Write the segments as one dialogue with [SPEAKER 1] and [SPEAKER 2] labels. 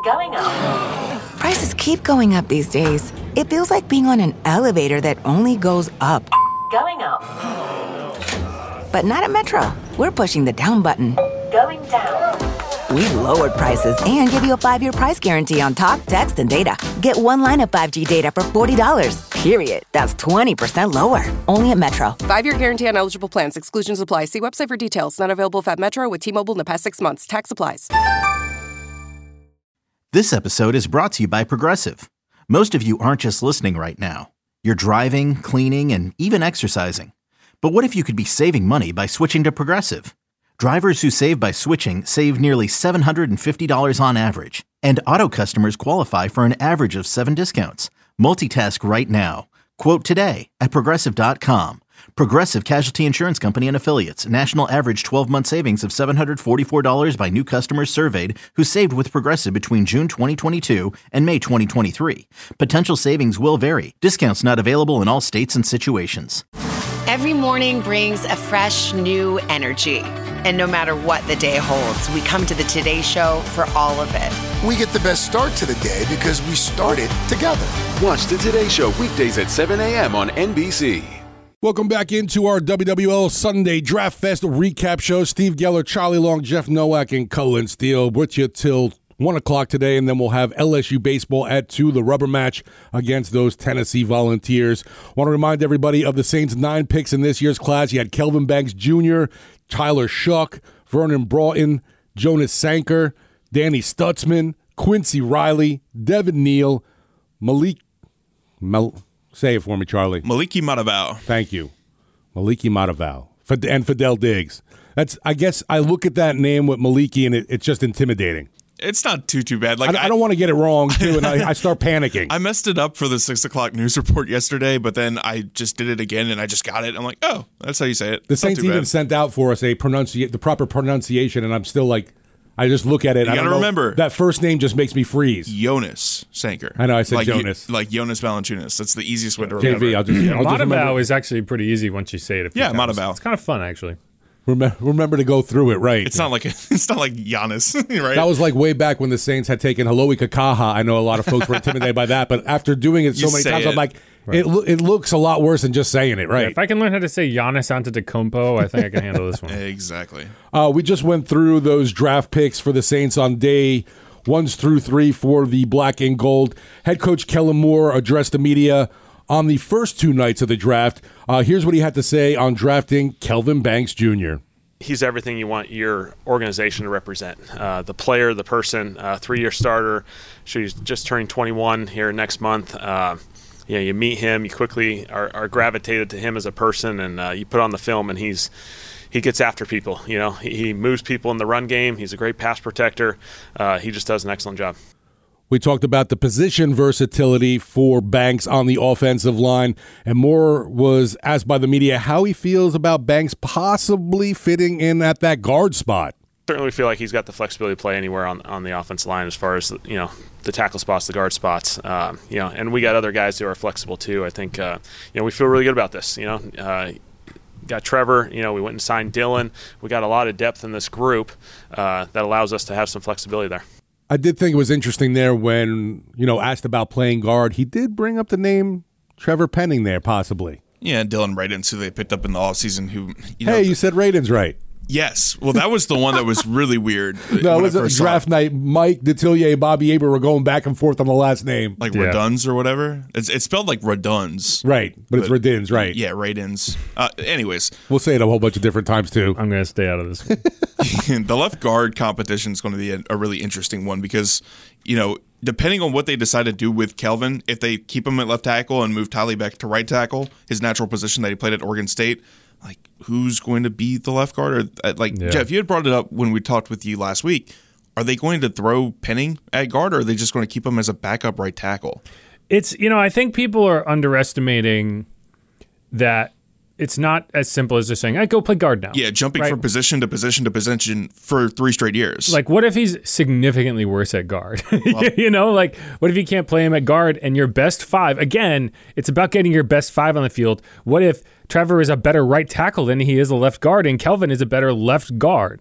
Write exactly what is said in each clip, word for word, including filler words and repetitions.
[SPEAKER 1] Going up.
[SPEAKER 2] Prices keep going up these days. It feels like being on an elevator that only goes up.
[SPEAKER 1] Going up.
[SPEAKER 2] But not at Metro. We're pushing the down button.
[SPEAKER 1] Going down.
[SPEAKER 2] We've lowered prices and give you a five-year price guarantee on talk, text, and data. Get one line of five G data for forty dollars. Period. That's twenty percent lower. Only at Metro.
[SPEAKER 3] Five-year guarantee on eligible plans. Exclusions apply. See website for details. Not available at Metro with T-Mobile in the past six months. Tax applies.
[SPEAKER 4] This episode is brought to you by Progressive. Most of you aren't just listening right now. You're driving, cleaning, and even exercising. But what if you could be saving money by switching to Progressive? Drivers who save by switching save nearly seven hundred fifty dollars on average. And auto customers qualify for an average of seven discounts. Multitask right now. Quote today at Progressive dot com. Progressive Casualty Insurance Company and Affiliates. National average twelve-month savings of seven hundred forty-four dollars by new customers surveyed who saved with Progressive between June twenty twenty-two and May twenty twenty-three. Potential savings will vary. Discounts not available in all states and situations.
[SPEAKER 5] Every morning brings a fresh, new energy. And no matter what the day holds, we come to the Today Show for all of it.
[SPEAKER 6] We get the best start to the day because we started together.
[SPEAKER 7] Watch the Today Show weekdays at seven a.m. on N B C.
[SPEAKER 8] Welcome back into our W W L Sunday Draft Fest recap show. Steve Geller, Charlie Long, Jeff Nowak, and Cullen Steele with you till one o'clock today, and then we'll have L S U baseball at two, the rubber match against those Tennessee Volunteers. Want to remind everybody of the Saints' nine picks in this year's class. You had Kelvin Banks Junior, Tyler Shuck, Vernon Broughton, Jonas Sanker, Danny Stutzman, Quincy Riley, Devin Neal, Malik, Mal, say it for me, Charlie.
[SPEAKER 9] Maliki Mataval.
[SPEAKER 8] Thank you. Maliki Mataval. And Fidel Diggs. That's, I guess I look at that name with Maliki and it, it's just intimidating.
[SPEAKER 9] It's not too, too bad. Like
[SPEAKER 8] I, I don't want to get it wrong, too, and I, I start panicking.
[SPEAKER 9] I messed it up for the six o'clock news report yesterday, but then I just did it again, and I just got it. I'm like, oh, that's how you say it.
[SPEAKER 8] The Saints even bad. sent out for us a pronunci- the proper pronunciation, and I'm still like, I just look at it.
[SPEAKER 9] You got to remember.
[SPEAKER 8] That first name just makes me freeze.
[SPEAKER 9] Jonas Sanker.
[SPEAKER 8] I know, I said
[SPEAKER 9] like,
[SPEAKER 8] Jonas.
[SPEAKER 9] Like Jonas Valanciunas. That's the easiest way to
[SPEAKER 8] J V,
[SPEAKER 9] remember.
[SPEAKER 8] I'll just, yeah,
[SPEAKER 10] Mataval is actually pretty easy once you say it a few
[SPEAKER 9] yeah,
[SPEAKER 10] times.
[SPEAKER 9] Mataval.
[SPEAKER 10] It's kind of fun, actually.
[SPEAKER 8] Remember, remember to go through it right.
[SPEAKER 9] It's not like a, it's not like Giannis, right?
[SPEAKER 8] That was like way back when the Saints had taken Haloi Kakaha. I know a lot of folks were intimidated by that, but after doing it so
[SPEAKER 9] You
[SPEAKER 8] many times,
[SPEAKER 9] it.
[SPEAKER 8] I'm like,
[SPEAKER 10] Right.
[SPEAKER 8] it lo- it looks a lot worse than just saying it, right?
[SPEAKER 10] Yeah, if I can learn how to say Giannis Antetokounmpo, I think I can handle this one.
[SPEAKER 9] Exactly.
[SPEAKER 8] Uh, we just went through those draft picks for the Saints on day ones through three for the black and gold. Head coach Kellen Moore addressed the media on the first two nights of the draft. Uh, here's what he had to say on drafting Kelvin Banks Junior
[SPEAKER 11] He's everything you want your organization to represent. Uh, the player, the person, uh, three-year starter. She's just turning twenty-one here next month. Uh, you know, you meet him, you quickly are, are gravitated to him as a person, and uh, you put on the film, and he's he gets after people. You know, he, he moves people in the run game. He's a great pass protector. Uh, he just does an excellent job.
[SPEAKER 8] We talked about the position versatility for Banks on the offensive line, and Moore was asked by the media how he feels about Banks possibly fitting in at that guard spot.
[SPEAKER 11] Certainly feel like he's got the flexibility to play anywhere on on the offensive line as far as, you know, the tackle spots, the guard spots. Um, you know, and we got other guys who are flexible too. I think, uh, you know, we feel really good about this. You know, uh, got Trevor. You know, we went and signed Dylan. We got a lot of depth in this group uh, that allows us to have some flexibility there.
[SPEAKER 8] I did think it was interesting there when, you know, asked about playing guard. He did bring up the name Trevor Penning there, possibly.
[SPEAKER 9] Yeah, Dylan Radins, who they picked up in the offseason, who, you know.
[SPEAKER 8] Hey, you said Radins right.
[SPEAKER 9] Yes. Well, that was the one that was really weird.
[SPEAKER 8] No, it was a draft night. Mike Detillier and Bobby Aber were going back and forth on the last name.
[SPEAKER 9] Like
[SPEAKER 8] yeah.
[SPEAKER 9] Raduns or whatever? It's it's spelled like Raduns.
[SPEAKER 8] Right, but, but it's Radins, right.
[SPEAKER 9] Yeah, Radins. Uh, anyways.
[SPEAKER 8] We'll say it a whole bunch of different times, too.
[SPEAKER 10] I'm going to stay out of this one.
[SPEAKER 9] The left guard competition is going to be a, a really interesting one because, you know, depending on what they decide to do with Kelvin, if they keep him at left tackle and move Tally back to right tackle, his natural position that he played at Oregon State, like, who's going to be the left guard? Or, like, yeah. Jeff, you had brought it up when we talked with you last week. Are they going to throw Penning at guard, or are they just going to keep him as a backup right tackle?
[SPEAKER 10] It's, you know, I think people are underestimating that it's not as simple as just saying, I go play guard now.
[SPEAKER 9] Yeah, jumping
[SPEAKER 10] right?
[SPEAKER 9] from position to position to position for three straight years.
[SPEAKER 10] Like, what if he's significantly worse at guard? Well, you know, like, what if you can't play him at guard and your best five? Again, it's about getting your best five on the field. What if Trevor is a better right tackle than he is a left guard and Kelvin is a better left guard?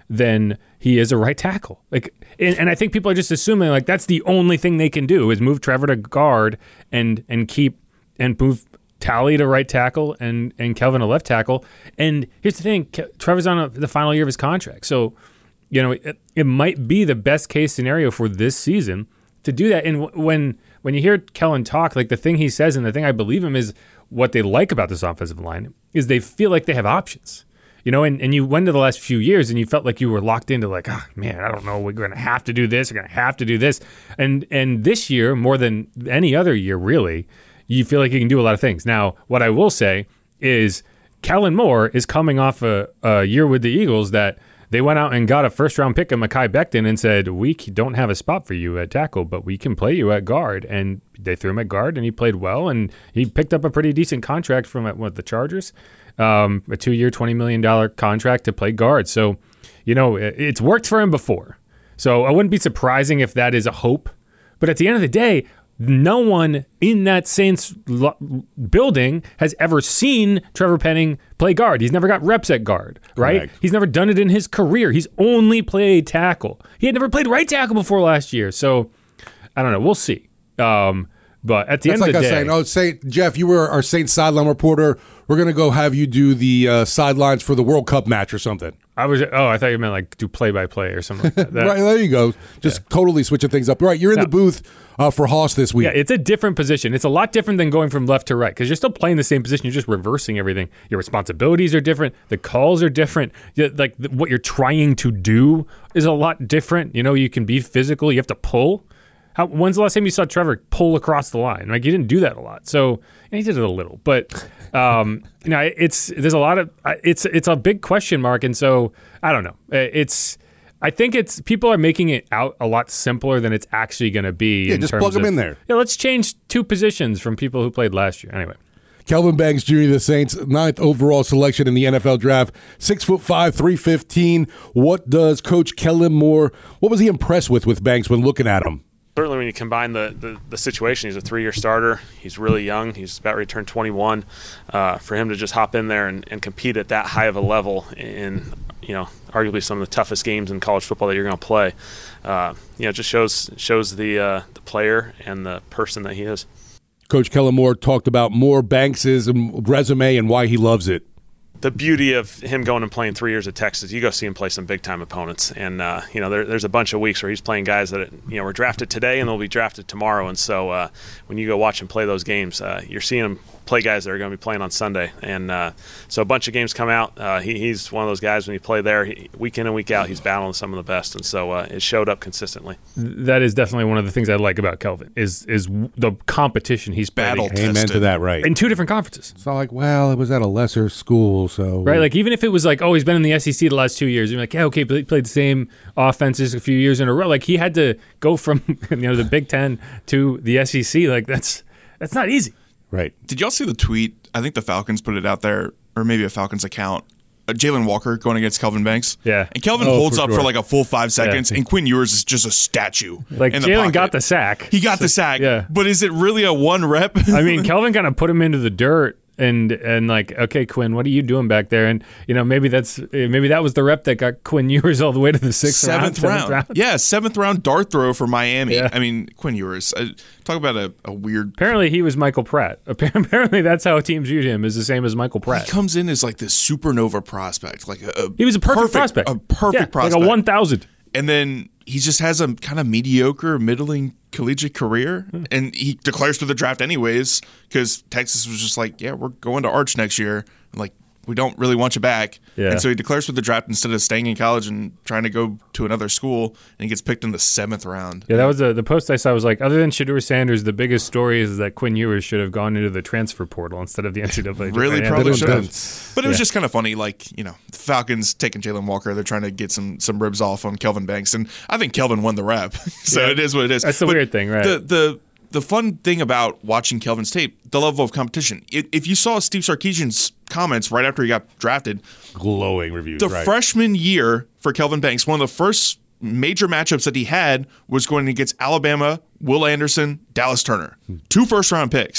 [SPEAKER 10] then he is a right tackle. Like, and, and I think people are just assuming like that's the only thing they can do is move Trevor to guard and and keep and move Tally to right tackle and and Kelvin to left tackle. And here's the thing: Ke- Trevor's on a, the final year of his contract, so you know it, it might be the best case scenario for this season to do that. And w- when when you hear Kellen talk, like the thing he says and the thing I believe him is what they like about this offensive line is they feel like they have options. You know, and, and you went to the last few years and you felt like you were locked into like, oh, man, I don't know, we're going to have to do this, we're going to have to do this. And and this year, more than any other year, really, you feel like you can do a lot of things. Now, what I will say is Kellen Moore is coming off a, a year with the Eagles that they went out and got a first-round pick of Mekhi Becton and said, we don't have a spot for you at tackle, but we can play you at guard. And they threw him at guard, and he played well, and he picked up a pretty decent contract from what, the Chargers, um, a two-year, twenty million dollars contract to play guard. So, you know, it, it's worked for him before. So I wouldn't be surprising if that is a hope. But at the end of the day, no one in that Saints lo- building has ever seen Trevor Penning play guard. He's never got reps at guard, right?
[SPEAKER 8] Correct.
[SPEAKER 10] He's never done it in his career. He's only played tackle. He had never played right tackle before last year. So, I don't know. We'll see. Um, but at the
[SPEAKER 8] That's
[SPEAKER 10] end
[SPEAKER 8] like
[SPEAKER 10] of the
[SPEAKER 8] us
[SPEAKER 10] day...
[SPEAKER 8] saying, oh, Saint, Jeff, you were our Saints sideline reporter. We're going to go have you do the uh, sidelines for the World Cup match or something.
[SPEAKER 10] I was oh, I thought you meant like do play-by-play or something like that. That-
[SPEAKER 8] right, there you go. Just yeah. totally switching things up. Right, you're in
[SPEAKER 10] No.
[SPEAKER 8] the booth uh, for Haas this week.
[SPEAKER 10] Yeah, it's a different position. It's a lot different than going from left to right because you're still playing the same position. You're just reversing everything. Your responsibilities are different. The calls are different. You- Like the, what you're trying to do is a lot different. You know, you can be physical. You have to pull. How, when's the last time you saw Trevor pull across the line? Like, he didn't do that a lot. So, and he did it a little. But, um, you know, it's there's a lot of it's it's a big question mark. And so, I don't know. It's I think it's people are making it out a lot simpler than it's actually going to be.
[SPEAKER 8] Yeah,
[SPEAKER 10] in
[SPEAKER 8] just
[SPEAKER 10] terms
[SPEAKER 8] plug them
[SPEAKER 10] of,
[SPEAKER 8] in there.
[SPEAKER 10] Yeah, let's change two positions from people who played last year. Anyway.
[SPEAKER 8] Kelvin Banks Junior, the Saints' ninth overall selection in the N F L draft. Six foot five, three fifteen. What does Coach Kellen Moore, what was he impressed with with Banks when looking at him?
[SPEAKER 11] Certainly when you combine the, the, the situation, he's a three-year starter. He's really young. He's about ready to turn twenty-one. Uh, for him to just hop in there and, and compete at that high of a level in, you know, arguably some of the toughest games in college football that you're going to play, uh, you know, just shows shows the uh, the player and the person that he is.
[SPEAKER 8] Coach Kellen Moore talked about Moore Banks' resume and why he loves it.
[SPEAKER 11] The beauty of him going and playing three years at Texas, you go see him play some big-time opponents. And, uh, you know, there, there's a bunch of weeks where he's playing guys that, you know, were drafted today and they'll be drafted tomorrow. And so uh, when you go watch him play those games, uh, you're seeing him play guys that are going to be playing on Sunday. And uh, so a bunch of games come out. Uh, he, he's one of those guys when you play there, he, week in and week out, he's battling some of the best. And so uh, it showed up consistently.
[SPEAKER 10] That is definitely one of the things I like about Kelvin is is the competition he's
[SPEAKER 9] Battle
[SPEAKER 10] playing.
[SPEAKER 8] Amen to that, right.
[SPEAKER 10] In two different conferences.
[SPEAKER 8] It's not like, well, it was at a lesser school, so.
[SPEAKER 10] Right, like even if it was like, oh, he's been in the S E C the last two years, you're like, yeah, okay, but he played the same offenses a few years in a row. Like he had to go from you know the Big Ten to the S E C. Like that's that's not easy.
[SPEAKER 8] Right.
[SPEAKER 9] Did y'all see the tweet? I think the Falcons put it out there, or maybe a Falcons account. Uh, Jalen Walker going against Kelvin Banks.
[SPEAKER 10] Yeah.
[SPEAKER 9] And Kelvin
[SPEAKER 8] Oh,
[SPEAKER 9] holds
[SPEAKER 8] for
[SPEAKER 9] up
[SPEAKER 8] sure.
[SPEAKER 9] for like a full five seconds,
[SPEAKER 10] Yeah.
[SPEAKER 9] and Quinn Ewers is just a statue.
[SPEAKER 10] Like
[SPEAKER 9] in the
[SPEAKER 10] Jalen
[SPEAKER 9] pocket.
[SPEAKER 10] got the sack.
[SPEAKER 9] He got the sack.
[SPEAKER 10] Yeah.
[SPEAKER 9] But is it really a one rep?
[SPEAKER 10] I mean, Kelvin kind of put him into the dirt and and like, okay, Quinn, what are you doing back there? And you know, maybe that's maybe that was the rep that got Quinn Ewers all the way to the sixth
[SPEAKER 9] seventh
[SPEAKER 10] round,
[SPEAKER 9] round.
[SPEAKER 10] seventh round.
[SPEAKER 9] Yeah, seventh round dart throw for Miami.
[SPEAKER 10] Yeah.
[SPEAKER 9] I mean, Quinn Ewers. Uh, talk about a, a weird.
[SPEAKER 10] Apparently, he was Michael Pratt. Apparently, that's how teams viewed him, is the same as Michael Pratt.
[SPEAKER 9] He comes in as like this supernova prospect, like a, a
[SPEAKER 10] He was a perfect, prospect.
[SPEAKER 9] a perfect
[SPEAKER 10] yeah,
[SPEAKER 9] prospect,
[SPEAKER 10] like a one thousand.
[SPEAKER 9] And then he just has a kind of mediocre, middling collegiate career,
[SPEAKER 10] Hmm.
[SPEAKER 9] and he declares for the draft anyways because Texas was just like, yeah, we're going to Arch next year. Like, we don't really want you back.
[SPEAKER 10] Yeah.
[SPEAKER 9] And so he declares for the draft instead of staying in college and trying to go to another school, and he gets picked in the seventh round.
[SPEAKER 10] Yeah, that was a, the post I saw was like, other than Shedeur Sanders, the biggest story is that Quinn Ewers should have gone into the transfer portal instead of the N C double A.
[SPEAKER 9] Really,
[SPEAKER 10] Yeah,
[SPEAKER 9] probably
[SPEAKER 10] that
[SPEAKER 9] should
[SPEAKER 10] was-
[SPEAKER 9] have. But it was
[SPEAKER 10] Yeah.
[SPEAKER 9] just kind of funny, like, you know, the Falcons taking Jalen Walker. They're trying to get some some ribs off on Kelvin Banks, and I think Kelvin won the rep. so
[SPEAKER 10] Yeah.
[SPEAKER 9] it is what it is.
[SPEAKER 10] That's the
[SPEAKER 9] But
[SPEAKER 10] weird thing, right?
[SPEAKER 9] The the the fun thing about watching Kelvin's tape, the level of competition. If if you saw Steve Sarkisian's comments right after he got drafted,
[SPEAKER 8] glowing reviews.
[SPEAKER 9] the
[SPEAKER 8] right.
[SPEAKER 9] freshman year for Kelvin Banks, one of the first major matchups that he had was going against Alabama, Will Anderson, Dallas Turner, two first round picks.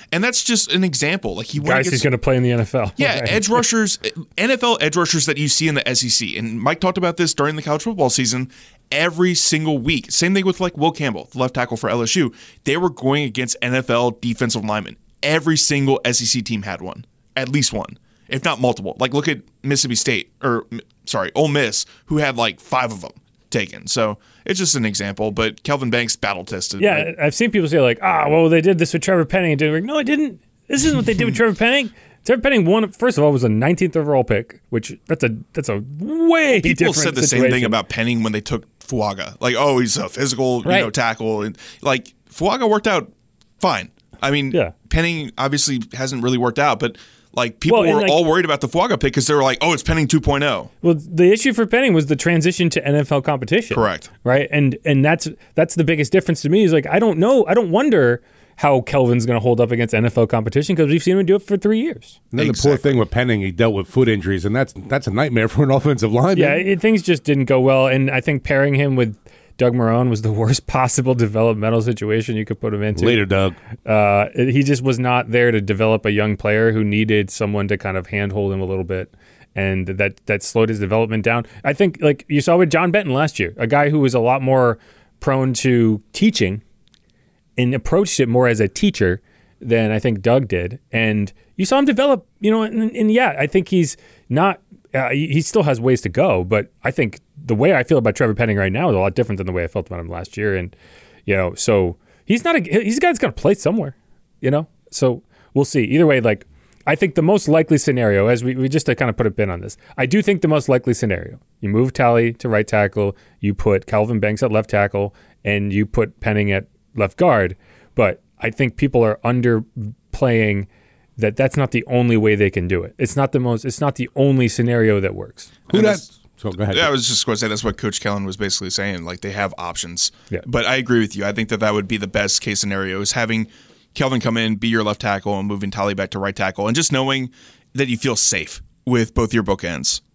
[SPEAKER 9] And that's just an example. Like he
[SPEAKER 10] Guys he's going to play in the N F L.
[SPEAKER 9] Yeah,
[SPEAKER 10] Right.
[SPEAKER 9] edge rushers, N F L edge rushers that you see in the S E C. And Mike talked about this during the college football season every single week. Same thing with like Will Campbell, the left tackle for L S U. They were going against N F L defensive linemen. Every single S E C team had one, at least one, if not multiple. Like look at Mississippi State, or sorry, Ole Miss, who had like five of them taken. So it's just an example, but Kelvin Banks battle tested.
[SPEAKER 10] Yeah,
[SPEAKER 9] right?
[SPEAKER 10] I've seen people say like, ah, well, they did this with Trevor Penning. And like, no, I didn't. This isn't what they did with Trevor Penning. Trevor Penning won. First of all, was a nineteenth overall pick, which that's a that's a way
[SPEAKER 9] People
[SPEAKER 10] different
[SPEAKER 9] said the
[SPEAKER 10] situation.
[SPEAKER 9] same thing about Penning when they took Fuaga. Like, oh, he's a physical,
[SPEAKER 10] Right.
[SPEAKER 9] you know, tackle, and like Fuaga worked out fine. I mean,
[SPEAKER 10] Yeah.
[SPEAKER 9] Penning obviously hasn't really worked out, but like people
[SPEAKER 10] Well, and,
[SPEAKER 9] were
[SPEAKER 10] like-
[SPEAKER 9] all worried about the Fuaga pick because they were like, oh, it's Penning two point oh.
[SPEAKER 10] Well, the issue for Penning was the transition to N F L competition.
[SPEAKER 9] Correct.
[SPEAKER 10] Right, and and that's that's the biggest difference to me. Is like I don't know, I don't wonder how Kelvin's going to hold up against N F L competition because we've seen him do it for three years.
[SPEAKER 8] And then the poor thing with Penning, he dealt with foot injuries, and that's that's a nightmare for an offensive lineman.
[SPEAKER 10] Yeah, it, things just didn't go well, and I think pairing him with Doug Marrone was the worst possible developmental situation you could put him into.
[SPEAKER 8] Later, Doug.
[SPEAKER 10] Uh, it- he just was not there to develop a young player who needed someone to kind of handhold him a little bit, and that that slowed his development down. I think, like you saw with John Benton last year, a guy who was a lot more prone to teaching and approached it more as a teacher than I think Doug did. And you saw him develop, you know, and, and yeah, I think he's not, uh, he he still has ways to go, but I think the way I feel about Trevor Penning right now is a lot different than the way I felt about him last year. And, you know, so he's not a, he's a guy that's going to play somewhere, you know? So we'll see. Either way, like, I think the most likely scenario, as we, we just to kind of put a pin on this, I do think the most likely scenario, you move Talley to right tackle, you put Kelvin Banks at left tackle, and you put Penning at left guard. But I think people are underplaying that that's not the only way they can do it. It's not the most, it's not the only scenario that works.
[SPEAKER 8] Who
[SPEAKER 9] And
[SPEAKER 8] that?
[SPEAKER 9] that's-
[SPEAKER 8] So go ahead.
[SPEAKER 9] Yeah, I was just going to say that's what Coach Kellen was basically saying. Like they have options.
[SPEAKER 10] Yeah.
[SPEAKER 9] But I agree with you. I think that that would be the best case scenario is having Kelvin come in, be your left tackle, and moving Talley back to right tackle, and just knowing that you feel safe with both your bookends.